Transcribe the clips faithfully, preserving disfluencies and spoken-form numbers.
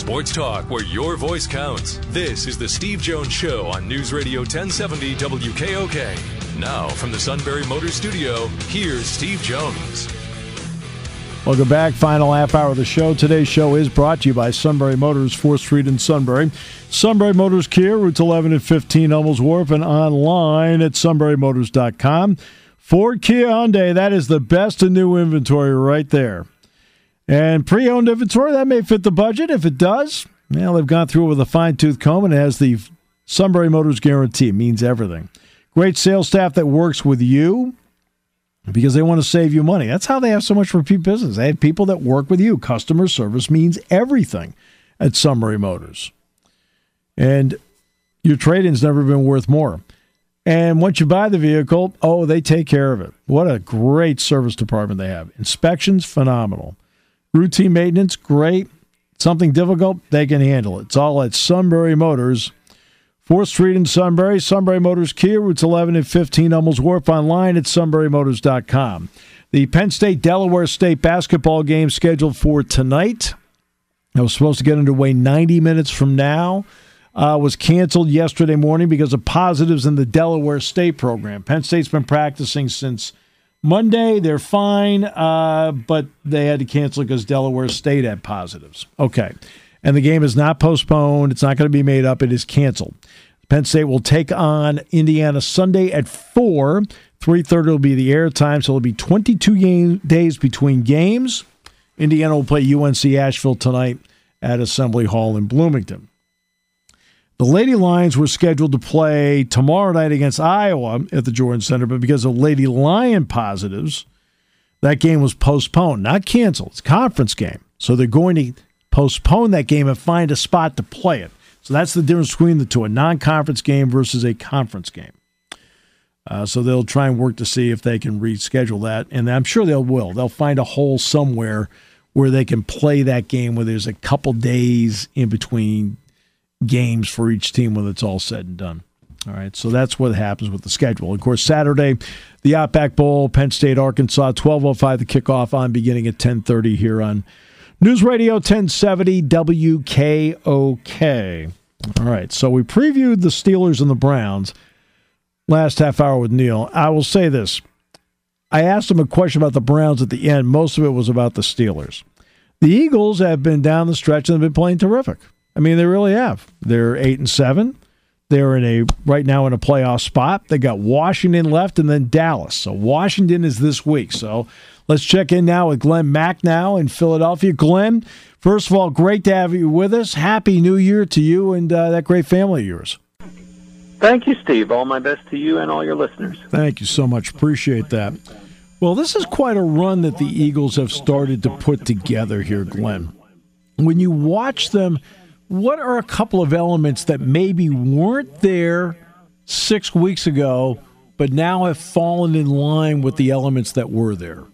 Sports talk where your voice counts. This is the Steve Jones Show on News Radio ten seventy W K O K. Now, from the Sunbury Motors Studio, here's Steve Jones. Welcome back. Final half hour of the show. Today's show is brought to you by Sunbury Motors, fourth Street in Sunbury. Sunbury Motors Kia, routes eleven and fifteen, Hummels Wharf, and online at sunbury motors dot com. Ford, Kia, Hyundai, that is the best in new inventory right there. And pre-owned inventory, that may fit the budget. If it does, well, they've gone through it with a fine-tooth comb, and it has the Sunbury Motors guarantee. It means everything. Great sales staff that works with you because they want to save you money. That's how they have so much repeat business. They have people that work with you. Customer service means everything at Sunbury Motors. And your trade-in's never been worth more. And once you buy the vehicle, oh, they take care of it. What a great service department they have. Inspections, phenomenal. Routine maintenance, great. Something difficult, they can handle it. It's all at Sunbury Motors, fourth Street in Sunbury. Sunbury Motors Kia, routes eleven and fifteen, Hummels Wharf, online at sunbury motors dot com. The Penn State-Delaware State basketball game scheduled for tonight. It was supposed to get underway ninety minutes from now. Uh, was canceled yesterday morning because of positives in the Delaware State program. Penn State's been practicing since Monday. They're fine, uh, but they had to cancel because Delaware State had positives. Okay. And the game is not postponed. It's not going to be made up. It is canceled. Penn State will take on Indiana Sunday at four. three thirty will be the air time, so it'll be twenty-two game, days between games. Indiana will play U N C Asheville tonight at Assembly Hall in Bloomington. The Lady Lions were scheduled to play tomorrow night against Iowa at the Jordan Center, but because of Lady Lion positives, that game was postponed, not canceled. It's a conference game. So they're going to postpone that game and find a spot to play it. So that's the difference between the two, a non-conference game versus a conference game. Uh, so they'll try and work to see if they can reschedule that, and I'm sure they will. They'll find a hole somewhere where they can play that game where there's a couple days in between games for each team when it's all said and done. All right, so that's what happens with the schedule. Of course, Saturday, the Outback Bowl, Penn State, Arkansas, twelve oh five, the kickoff on, beginning at ten thirty here on News Radio ten seventy W K O K. All right, so we previewed the Steelers and the Browns last half hour with Neil. I will say this. I asked him a question about the Browns at the end. Most of it was about the Steelers. The Eagles have been down the stretch and have been playing terrific. I mean, they really have. They're eight and seven. They're in a right now in a playoff spot. They got Washington left and then Dallas. So Washington is this week. So let's check in now with Glenn Mack now in Philadelphia. Glenn, first of all, great to have you with us. Happy New Year to you and uh, that great family of yours. Thank you, Steve. All my best to you and all your listeners. Thank you so much. Appreciate that. Well, this is quite a run that the Eagles have started to put together here, Glenn. When you watch them, what are a couple of elements that maybe weren't there six weeks ago, but now have fallen in line with the elements that were there?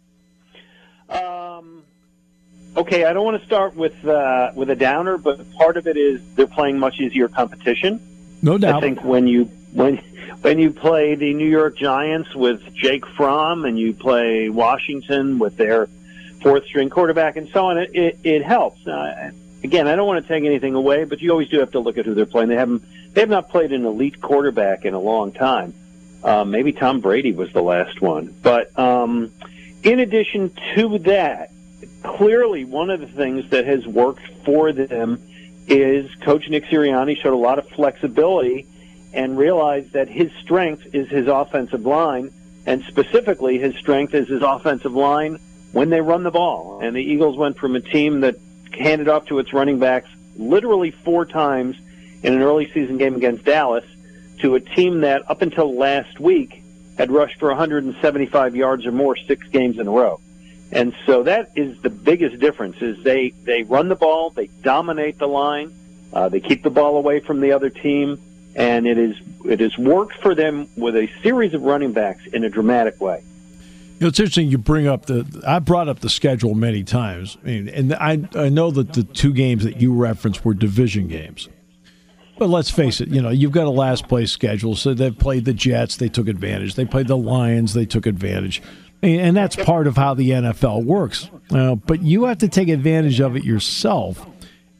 Um, okay, I don't want to start with uh, with a downer, but part of it is they're playing much easier competition. No doubt. I think when you when when you play the New York Giants with Jake Fromm and you play Washington with their fourth string quarterback and so on, it it, it helps. Uh, Again, I don't want to take anything away, but you always do have to look at who they're playing. They haven't, they have not played an elite quarterback in a long time. Um, maybe Tom Brady was the last one. But um, in addition to that, clearly one of the things that has worked for them is Coach Nick Sirianni showed a lot of flexibility and realized that his strength is his offensive line, and specifically his strength is his offensive line when they run the ball. And the Eagles went from a team that handed off to its running backs literally four times in an early season game against Dallas to a team that up until last week had rushed for one hundred seventy-five yards or more six games in a row. And so that is the biggest difference is they, they run the ball, they dominate the line, uh, they keep the ball away from the other team, and it is it has worked for them with a series of running backs in a dramatic way. You know, it's interesting you bring up the – I brought up the schedule many times. I mean, and I I know that the two games that you referenced were division games. But let's face it, you know, you've got a last-place schedule. So they played the Jets. They took advantage. They played the Lions. They took advantage. And that's part of how the N F L works. Uh, but you have to take advantage of it yourself.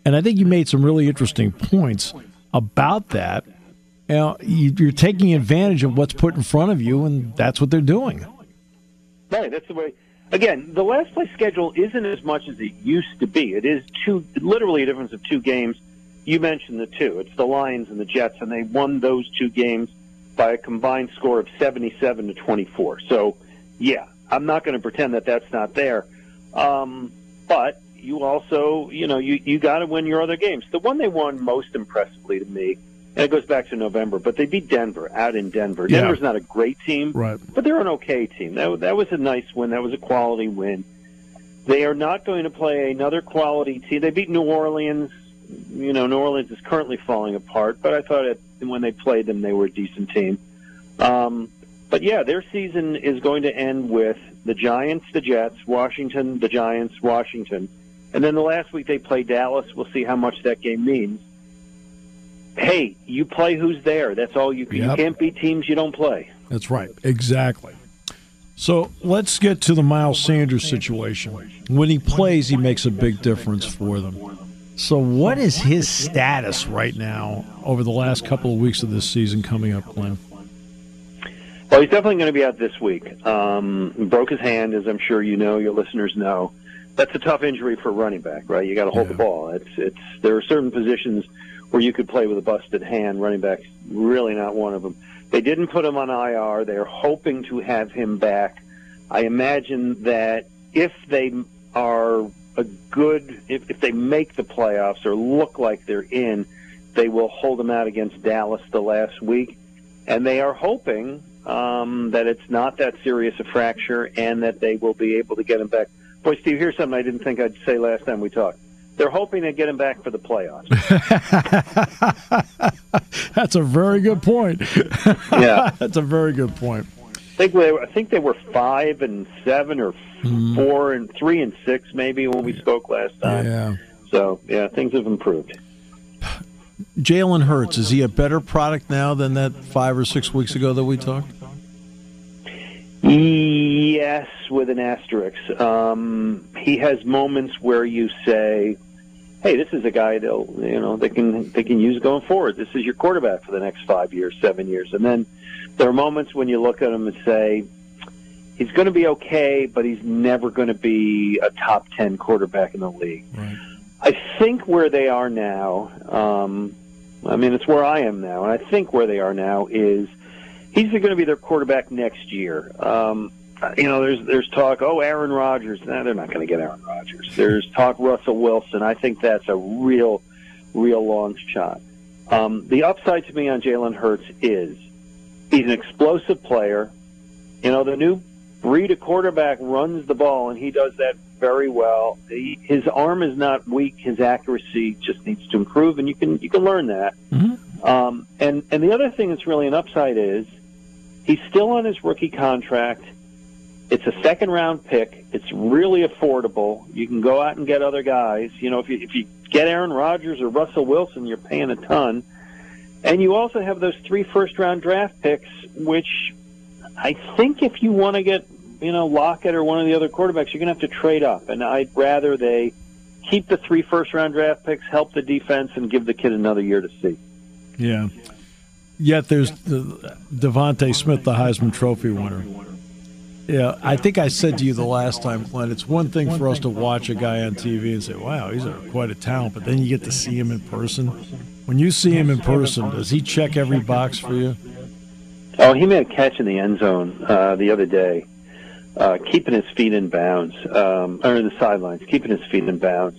And I think you made some really interesting points about that. You know, you're taking advantage of what's put in front of you, and that's what they're doing. Right, that's the way. Again, the last place schedule isn't as much as it used to be. It is two, literally a difference of two games. You mentioned the two. It's the Lions and the Jets, and they won those two games by a combined score of seventy-seven to twenty-four. So, yeah, I'm not going to pretend that that's not there. Um, but you also, you know, you, you got to win your other games. The one they won most impressively to me, and it goes back to November, but they beat Denver out in Denver. Yeah. Denver's not a great team, right, but they're an okay team. That, that was a nice win. That was a quality win. They are not going to play another quality team. They beat New Orleans. You know, New Orleans is currently falling apart, but I thought it, when they played them, they were a decent team. Um, but, yeah, their season is going to end with the Giants, the Jets, Washington, the Giants, Washington. And then the last week they play Dallas. We'll see how much that game means. Hey, you play who's there. That's all you can. Yep. You can't beat teams you don't play. That's right. Exactly. So let's get to the Miles Sanders situation. When he plays, he makes a big difference for them. So what is his status right now over the last couple of weeks of this season coming up, Glenn? Well, he's definitely going to be out this week. Um, broke his hand, as I'm sure you know, your listeners know. That's a tough injury for a running back, right? You got to hold yeah. the ball. It's it's there are certain positions where you could play with a busted hand. Running back's really not one of them. They didn't put him on I R. They're hoping to have him back. I imagine that if they are a good, if, if they make the playoffs or look like they're in, they will hold him out against Dallas the last week. And they are hoping um, that it's not that serious a fracture and that they will be able to get him back. Boy, Steve, here's something I didn't think I'd say last time we talked. They're hoping to get him back for the playoffs. That's a very good point. Yeah. That's a very good point. I think they were, I think they were five and seven or mm. four and three and six maybe when we spoke last time. Yeah. So, yeah, things have improved. Jalen Hurts, is he a better product now than that five or six weeks ago that we talked? Yes, with an asterisk. Um, he has moments where you say, "Hey, this is a guy they'll, you know, they can they can use going forward. This is your quarterback for the next five years, seven years." And then there are moments when you look at him and say, "He's going to be okay, but he's never going to be a top ten quarterback in the league." Right. I think where they are now, um, I mean, it's where I am now, and I think where they are now is he's going to be their quarterback next year. Um, you know, there's there's talk, oh, Aaron Rodgers. Nah, they're not going to get Aaron Rodgers. There's talk Russell Wilson. I think that's a real, real long shot. Um, the upside to me on Jalen Hurts is he's an explosive player. You know, the new breed of quarterback runs the ball, and he does that very well. He, his arm is not weak. His accuracy just needs to improve, and you can you can learn that. Mm-hmm. Um, and, and the other thing that's really an upside is he's still on his rookie contract. It's a second-round pick. It's really affordable. You can go out and get other guys. You know, if you, if you get Aaron Rodgers or Russell Wilson, you're paying a ton. And you also have those three first-round draft picks, which I think if you want to get, you know, Lockett or one of the other quarterbacks, you're going to have to trade up. And I'd rather they keep the three first-round draft picks, help the defense, and give the kid another year to see. Yeah. Yet there's the, Devontae Smith, the Heisman Trophy winner. Yeah, I think I said to you the last time, Glenn, it's one thing for us to watch a guy on T V and say, wow, he's a, quite a talent, but then you get to see him in person. When you see him in person, does he check every box for you? Oh, he made a catch in the end zone uh, the other day, uh, keeping his feet in bounds, um, or in the sidelines, keeping his feet in bounds.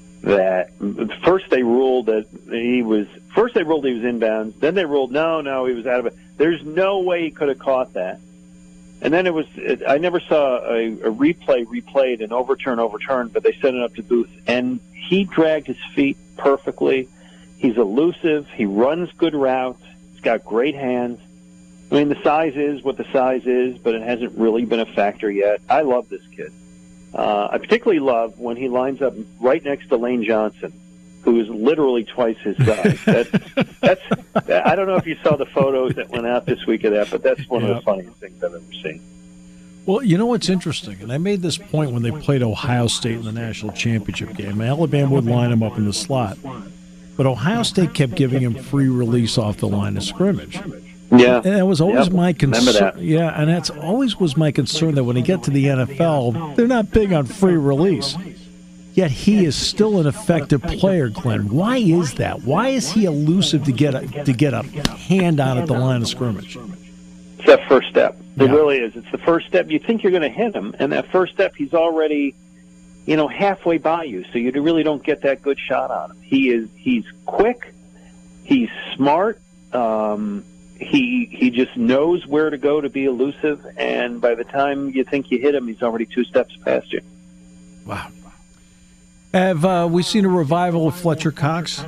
That first they ruled that he was, first they ruled he was in bounds, then they ruled, no, no, he was out of it. There's no way he could have caught that. And then it was, it, I never saw a, a replay replayed and overturn, overturned, but they sent it up to Booth. And he dragged his feet perfectly. He's elusive. He runs good routes. He's got great hands. I mean, the size is what the size is, but it hasn't really been a factor yet. I love this kid. Uh, I particularly love when he lines up right next to Lane Johnson, who is literally twice his size. That's, that's, I don't know if you saw the photos that went out this week of that, but that's one yeah. of the funniest things I've ever seen. Well, you know what's interesting, and I made this point when they played Ohio State in the national championship game. Alabama would line him up in the slot, but Ohio State kept giving him free release off the line of scrimmage. Yeah, and that was always yep. my concern. Remember that. Yeah, and that's always was my concern that when he get to the N F L, they're not big on free release. Yet he is still an effective player, Glenn. Why is that? Why is he elusive to get a, to get a hand on at the line of scrimmage? It's that first step. It Yeah. really is. It's the first step. You think you're going to hit him, and that first step, he's already, you know, halfway by you, so you really don't get that good shot on him. He is. He's quick. He's smart. Um, he he just knows where to go to be elusive, and by the time you think you hit him, he's already two steps past you. Wow. Have uh, we seen a revival of Fletcher Cox?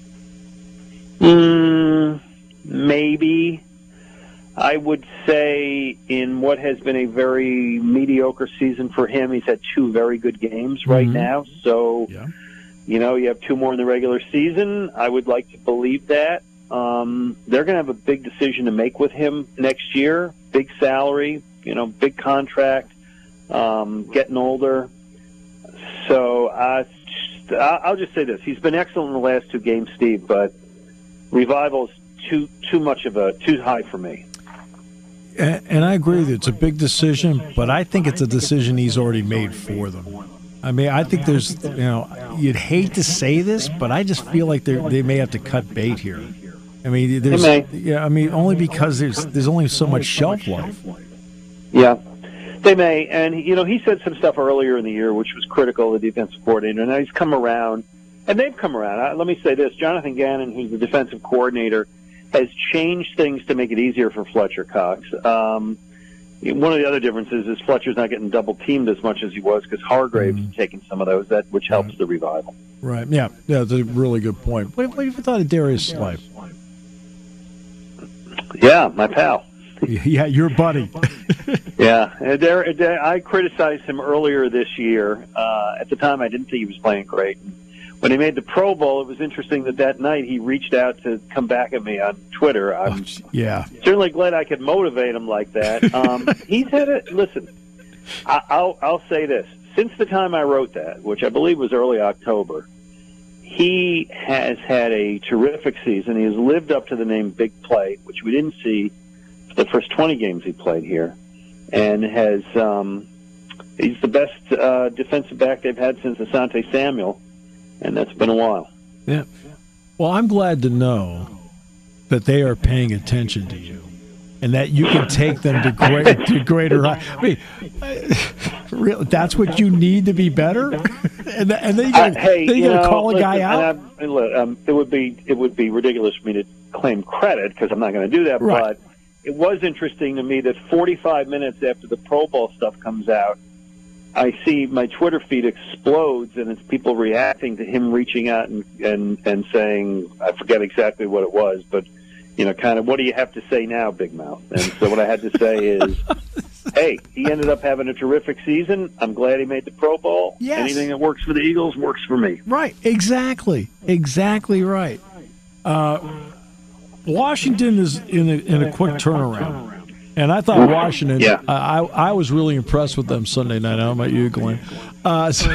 Mm, maybe. I would say in what has been a very mediocre season for him, he's had two very good games right Mhm. now. So, Yeah. you know, you have two more in the regular season. I would like to believe that. Um, they're going to have a big decision to make with him next year. Big salary, you know, big contract, um, getting older. So uh, I'll just say this. He's been excellent in the last two games, Steve, but revival's too too much of a, too high for me. And, and I agree that it's a big decision, but I think it's a decision he's already made for them. I mean, I think there's, you know, you'd hate to say this, but I just feel like they they may have to cut bait here. I mean, there's, They may. yeah, I mean, only because there's there's only so much shelf life. Yeah, they may. And, you know, he said some stuff earlier in the year which was critical of the defensive coordinator, and now he's come around, and they've come around. Uh, let me say this. Jonathan Gannon, who's the defensive coordinator, has changed things to make it easier for Fletcher Cox. Um, one of the other differences is Fletcher's not getting double-teamed as much as he was because Hargrave's Mhm. taking some of those, that which helps the revival. Right. Yeah. Yeah. That's a really good point. What, what have you thought of Darius Slay? Yeah, my pal. Yeah, your buddy. Yeah, and there, there, I criticized him earlier this year. Uh, at the time, I didn't think he was playing great. When he made the Pro Bowl, it was interesting that that night he reached out to come back at me on Twitter. I'm Oh, yeah. certainly glad I could motivate him like that. Um, he's had a listen. I, I'll I'll say this: since the time I wrote that, which I believe was early October, he has had a terrific season. He has lived up to the name Big Play, which we didn't see for the first twenty games he played here, and has um, he's the best uh, defensive back they've had since Asante Samuel, and that's been a while. Yeah. Well, I'm glad to know that they are paying attention to you, and that you can take them to great to greater heights. I mean, really, that's what you need to be better. and th- and then you got Uh, hey, then you you got to know, call a listen, guy out. and I, and look, um, it would be it would be ridiculous for me to claim credit because I'm not going to do that. Right. But it was interesting to me that forty-five minutes after the Pro Bowl stuff comes out, I see my Twitter feed explodes, and it's people reacting to him reaching out and and and saying, I forget exactly what it was, but you know, kind of, what do you have to say now, Big Mouth? And so what I had to say is, hey, he ended up having a terrific season. I'm glad he made the Pro Bowl. Yes. Anything that works for the Eagles works for me. Right. Exactly. Exactly right. Uh, Washington is in a, in a quick turnaround. And I thought Washington, Yeah. I, I was really impressed with them Sunday night. I don't know about you, Glenn. Uh, so,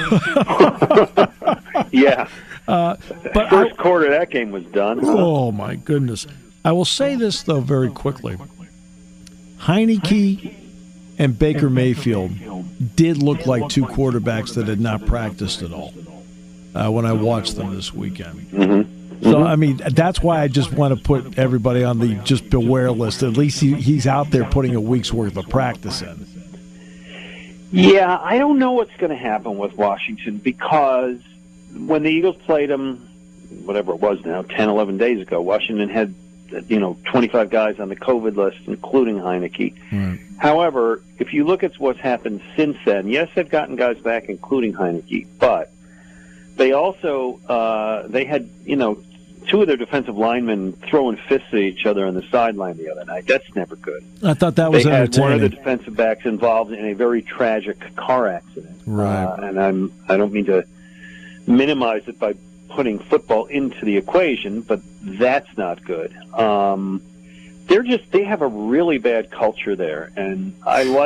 Yeah. uh, but First I, quarter, that game was done. oh, my goodness. I will say this, though, very quickly. Heineke and Baker Mayfield did look like two quarterbacks that had not practiced at all uh, when I watched them this weekend. Mm-hmm. So, I mean, that's why I just want to put everybody on the just beware list. At least he, he's out there putting a week's worth of practice in. Yeah, I don't know what's going to happen with Washington because when the Eagles played them, whatever it was now, ten, eleven days ago, Washington had, you know, twenty-five guys on the COVID list, including Heineke. Right. However, if you look at what's happened since then, yes, they've gotten guys back, including Heineke, but they also, uh, they had, you know, two of their defensive linemen throwing fists at each other on the sideline the other night. That's never good. I thought that was they had entertaining. one of the defensive backs involved in a very tragic car accident. Right. Uh, and I'm, I don't mean to minimize it by putting football into the equation, but that's not good. Um, they're just, they have a really bad culture there. And I like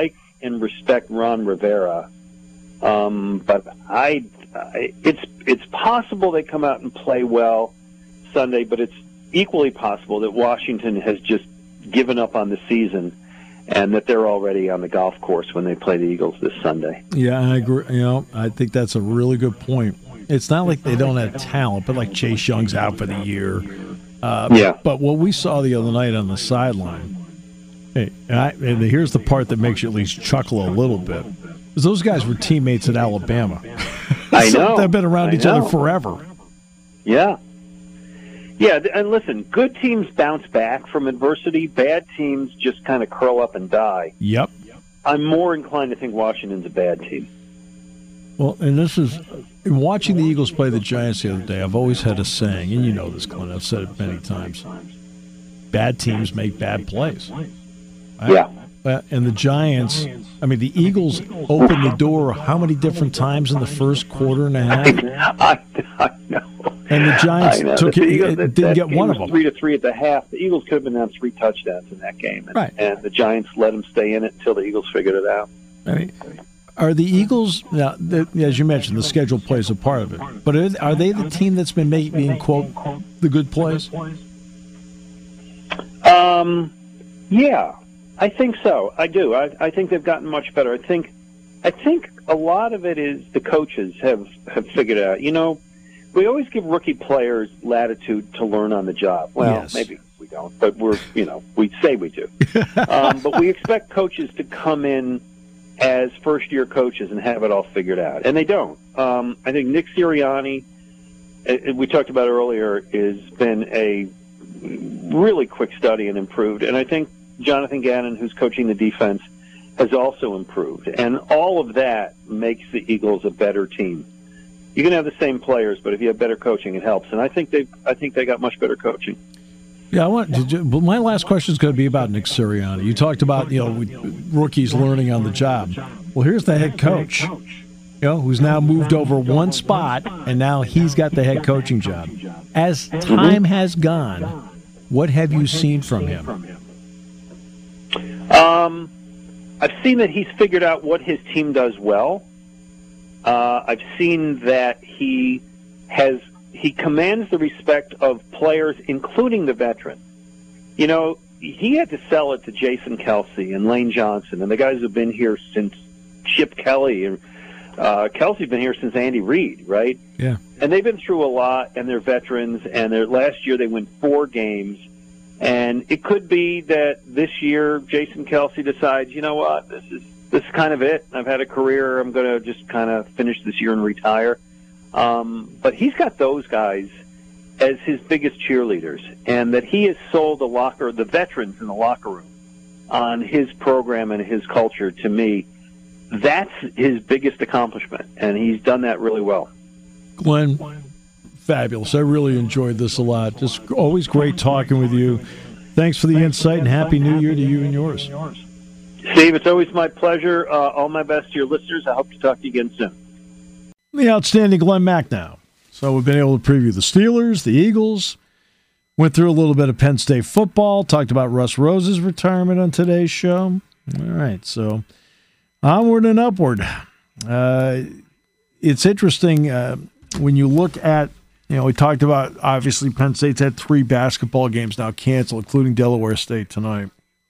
and respect Ron Rivera, um, but I, I, it's it's possible they come out and play well Sunday, but it's equally possible that Washington has just given up on the season and that they're already on the golf course when they play the Eagles this Sunday. Yeah, I agree. You know, I think that's a really good point. It's not like they don't have talent, but like Chase Young's out for the year. Uh, yeah. But what we saw the other night on the sideline, hey, and, I, and here's the part that makes you at least chuckle a little bit, is those guys were teammates at Alabama. I so know. They've been around I each know. other forever. Yeah. Yeah, and listen, good teams bounce back from adversity. Bad teams just kind of curl up and die. Yep. I'm more inclined to think Washington's a bad team. Well, and this is, in watching the Eagles play the Giants the other day, I've always had a saying, and you know this, Glenn, I've said it many times, bad teams make bad plays. Right? Yeah. Uh, and the Giants, I mean, the Eagles opened the door how many different times in the first quarter and a half? I, I know. And the Giants took the it, Eagles, it that, didn't that get one of them. Three to three at the half. The Eagles could have been down three touchdowns in that game, and, right. and the Giants let them stay in it until the Eagles figured it out. I mean, are the Eagles, now, the, as you mentioned, the schedule plays a part of it, but are, are they the team that's been making, quote, the good plays? Um, yeah, I think so. I do. I, I think they've gotten much better. I think, I think a lot of it is the coaches have, have figured it out. You know, we always give rookie players latitude to learn on the job. Well, yes. maybe we don't, but we're, you know, we say we do. um, but we expect coaches to come in as first-year coaches and have it all figured out, and they don't. Um, I think Nick Sirianni, uh, we talked about earlier, has been a really quick study and improved, and I think Jonathan Gannon, who's coaching the defense, has also improved, and all of that makes the Eagles a better team. You can have the same players, but if you have better coaching, it helps, and I think they, I think they got much better coaching. Yeah, I want. Did you, well, my last question is going to be about Nick Sirianni. You talked about you know rookies learning on the job. Well, here's the head coach, you know, who's now moved over one spot, and now he's got the head coaching job. As time has gone, what have you seen from him? Um, I've seen that he's figured out what his team does well. Uh, I've seen that he has. He commands the respect of players, including the veteran. You know, he had to sell it to Jason Kelsey and Lane Johnson and the guys who've been here since Chip Kelly. And uh, Kelsey's been here since Andy Reid, right? Yeah. And they've been through a lot, and they're veterans. And they're, last year they won four games. And it could be that this year Jason Kelsey decides, you know what, this is this is kind of it. I've had a career. I'm going to just kind of finish this year and retire. Um, but he's got those guys as his biggest cheerleaders, and that he has sold the locker, the veterans in the locker room, on his program and his culture. To me, that's his biggest accomplishment, and he's done that really well. Glenn, fabulous. I really enjoyed this a lot. Just always great talking with you. Thanks for the insight, and Happy New Year to you and yours. Steve, it's always my pleasure. Uh, all my best to your listeners. I hope to talk to you again soon. The outstanding Glenn Macnow. So we've been able to preview the Steelers, the Eagles, went through a little bit of Penn State football, talked about Russ Rose's retirement on today's show. All right, so onward and upward. Uh, it's interesting uh, when you look at, you know, we talked about, obviously, Penn State's had three basketball games now canceled, including Delaware State tonight.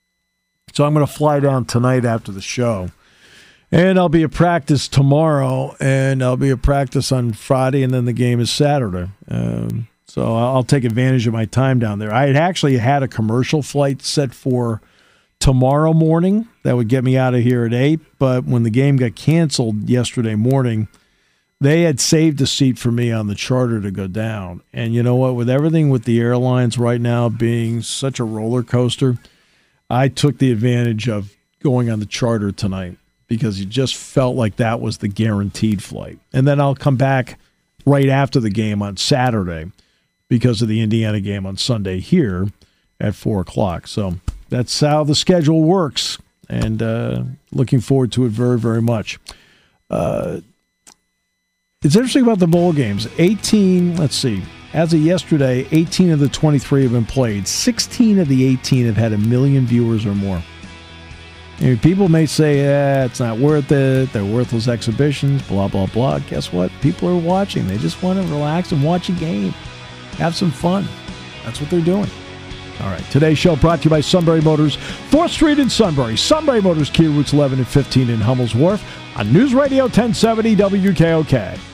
So I'm going to fly down tonight after the show. And I'll be at practice tomorrow, and I'll be at practice on Friday, and then the game is Saturday. Um, so I'll take advantage of my time down there. I had actually had a commercial flight set for tomorrow morning that would get me out of here at eight, but when the game got canceled yesterday morning, they had saved a seat for me on the charter to go down. And you know what? With everything with the airlines right now being such a roller coaster, I took the advantage of going on the charter tonight, because you just felt like that was the guaranteed flight. And then I'll come back right after the game on Saturday because of the Indiana game on Sunday here at four o'clock. So that's how the schedule works, and uh, looking forward to it very, very much. Uh, it's interesting about the bowl games. eighteen, let's see, as of yesterday, eighteen of the twenty-three have been played. sixteen of the eighteen have had a million viewers or more. I mean, people may say, eh, it's not worth it, they're worthless exhibitions, blah, blah, blah. Guess what? People are watching. They just want to relax and watch a game. Have some fun. That's what they're doing. All right, today's show brought to you by Sunbury Motors, fourth Street in Sunbury. Sunbury Motors, Kia routes eleven and fifteen in Hummel's Wharf on News Radio ten seventy W K O K.